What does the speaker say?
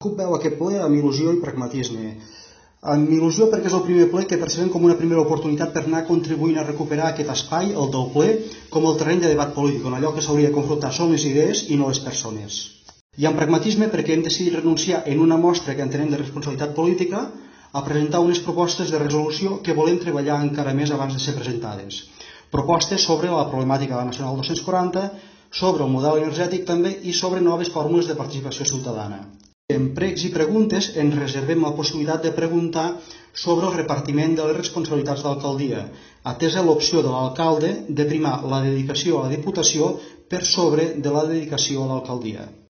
CUP veu aquest ple amb il·lusió i pragmatisme. Amb il·lusió perquè és el primer ple que percebem com una primera oportunitat per anar contribuint a recuperar aquest espai, el del ple, com el terreny de debat polític, on allò que s'hauria de confrontar són les idees i no les persones. I amb pragmatisme perquè hem decidit renunciar en una mostra que entenem de responsabilitat política a presentar unes propostes de resolució que volem treballar encara més abans de ser presentades. Propostes sobre la problemàtica nacional 240, sobre el model energètic també i sobre noves fórmules de participació ciutadana. En pregs i preguntes ens reservem la possibilitat de preguntar sobre el repartiment de les responsabilitats d'alcaldia, atesa l'opció de l'alcalde de primar la dedicació a la Diputació per sobre de la dedicació a l'alcaldia.